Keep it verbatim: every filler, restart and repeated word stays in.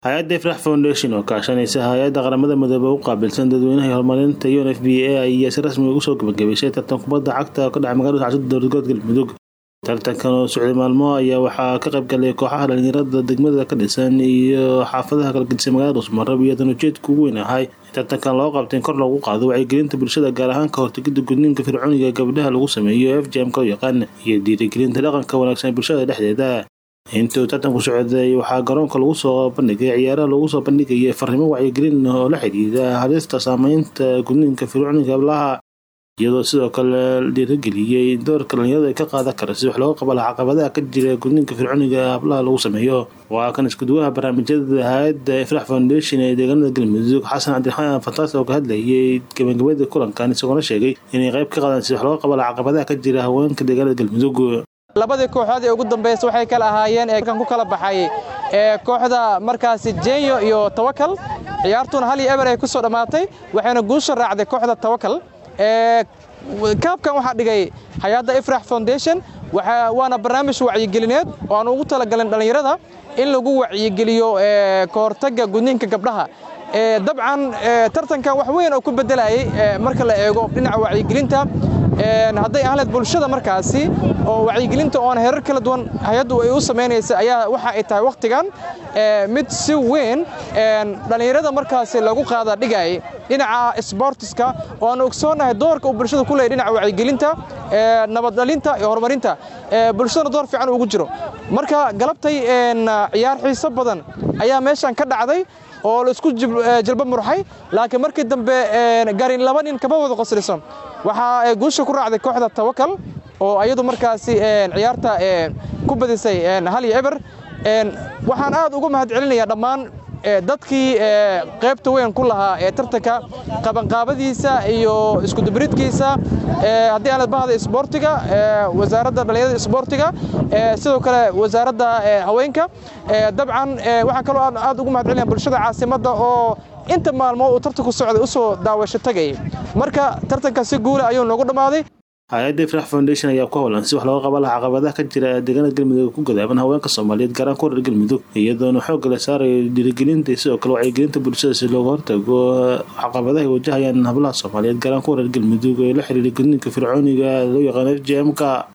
hay'adda Ifraax Foundation oo kaashanaysa hay'adda qaramada midoobay u qaabilsan dadweynaha horumarinta U N F P A ayaa si rasmi ah u soo gabagabeysay tartan kubadda cagta oo ka dhacay magaalada caasimada dowlad goboleedka Galmudug. tartankan oo socday maalmo ayaa waxaa ka qayb galay kooxaha dhalinyarada degmada ka dhisan iyo xaafadaha kala gedisan magaalada Dhuusamareeb iyadoo ujeedku ugu weyn ahay tartankan loo qabtay kor loogu qaado wacyigelinta bulshada gaar ahaan ka hortagida gudniinka fircooniga gabdhaha lagu sameeyo F G M ka oo yaqaan iyo dhiirigelinta dhaqanka wanaagsan ee bulshada dhexdeeda. intuu tartanku socday waxaa garoonka lagu soo bandhigay ciyaaraha lagu soo bandhigay fariimo wacyigelin oo la xiriira halista saameynta gudniinka fircooniga gabdhaha iyadoo sidoo kale dhiirigeliyay doorka dhalinyarada ay ka qaadan karaan si wax looga qabto caqabadaha ka jira gudniinka fircooniga gabdhaha lagu sameeyo. waa kan isku duwaha barnaamijyada hay'adda Ifraax Foundation ee deegaanada Galmudug Xasan Cabdiraxmaan Fantaas oo ka hadlayay gabagabada kulankan isagoo sheegay inay qayb ka qaadan si wax looga qabto caqabadaha ka jira haweenka deegaanada Galmudug. labadii kooxood ee ugu dambeysay waxay kala ahaayeen ee kan ku kala baxay ee kooxda markaasi Jenyo iyo Tawakal ciyaartuna hal iyo eber ay ku soo dhamaatay waxayna guusha raacday kooxda Tawakal ee kaabkan waxa dhigay hay'adda Ifraax Foundation waxa waana barnaamij wacyigelineed oo aan ugu talagalin dhalinyarada in lagu wacyigeliyo ee ka hortagga gudniinka gabdhaha ee dabcan tartankan wax weyn oo ku bedelayay marka la eego dhinaca wacyigelinta een haday ahlad bulshada markaasi oo wacyigelinta oo heerar kala duwan hay'addu ay u sameynayso ayaa waxa ay tahay waqtigan ee mid si weyn een dhalinyarada markaasi lagu qaada dhigay dhinaca sportska oo aan ogsoonahay doorka uu bulshada ku leeyahay dhinaca wacyigelinta ee nabad dhalinta iyo horumarinta ee bulshada door fiican ugu jiro. marka galabtay een ciyaar xiiso badan ayaa meeshan ka dhacday oo la isku jilba murxay laakiin markii dambe een garin laba nin kaba wada qoslaysan waxa ay guusha ku raacday kooxda Tawakal oo ayadu markaasi een ciyaarta ee ku badisay een hal iyo eber een waxaan aad ugu mahadcelinayaa dhammaan dadkii ee qaybta weyn ku lahaa ee tartanka qaban qaabadiisa iyo isku dubridkiisa ee hadii aan bahda isboortiga ee wasaaradda dhalinyarada isboortiga ee sidoo kale wasaaradda haweenka ee dabcan waxaan kale aad ugu mahadcelinayaa bulshada caasimadda oo inta maalmo uu tartanku socday u soo daawasho tagay. marka tartanka si guul ah ayuu noogu dhamaaday. hay'adda Ifraax Foundation ayaa ku howlan si wax looga qabto caqabadaha ka jira deegaanada Galmudug ku gadaaban haweenka Soomaaliyeed gaar ahaan kuwa Galmudug iyadoo xoog la saaray dhiirigelinta sidoo kale wacyigelinta bulshada si looga hortago caqabadaha wajahayaan hablaha Soomaaliyeed gaar ahaan kuwa Galmudug ee la xiriira gudniinka fircooniga loo yaqaan F G M ka.